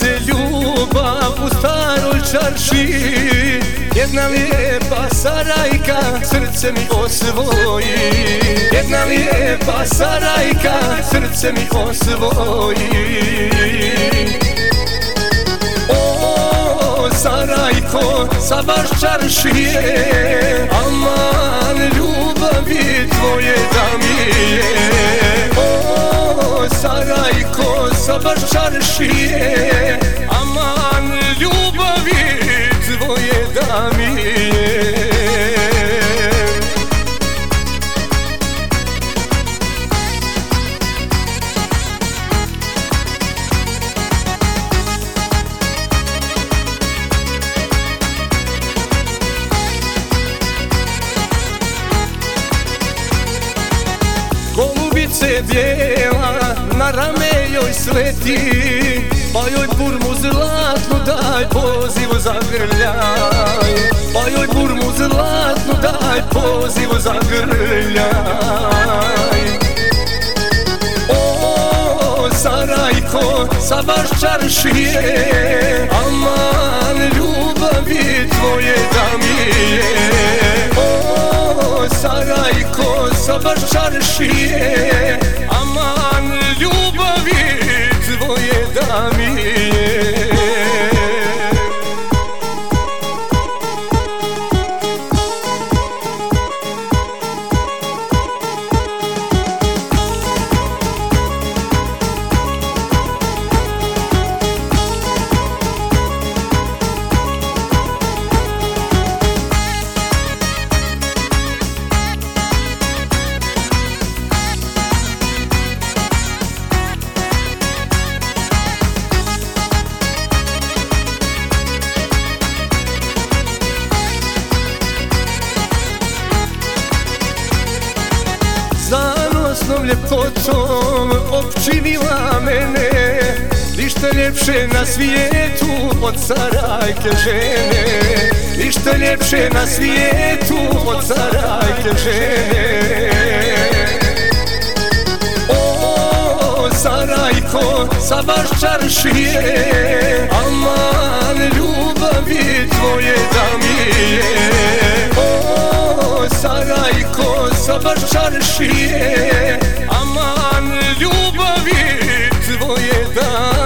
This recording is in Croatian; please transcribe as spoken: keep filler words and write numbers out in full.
se ljubav u staroj čaršiji, jedna lijepa Sarajka srce mi osvoji. Jedna lijepa Sarajka srce mi osvoji. O Sarajko sa baš čaršije, aman ljubavi tvoje da mi je. O Sarajko sa baš čaršije, aman ljubavi tvoje da mi je. Golubice bijela na rame joj sleti, pa joj burmu zlatnu daj, poziv zagrljaj. Pa joj burmu zlatnu daj, poziv zagrljaj. O Sarajko sa baš čaršije, aman ljubavi tvoje da mi je. O Sarajko sa baš čaršije, aman ljubavi tvoje da mi je. Zanosnom ljepotom opčinila mene, ništa ljepše na svijetu od Sarajke žene. Ništa ljepše na svijetu od Sarajke žene. O Sarajko sa baš čaršije, aman ljubavi tvoje da mi je. O Sarajko sa baš čaršije, aman ljubavi tvoje da